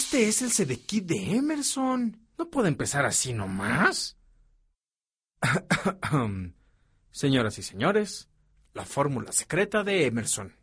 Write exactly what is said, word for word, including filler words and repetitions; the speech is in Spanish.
Este es el Sedekit de Emerson. No puede empezar así nomás. Señoras y señores, la fórmula secreta de Emerson.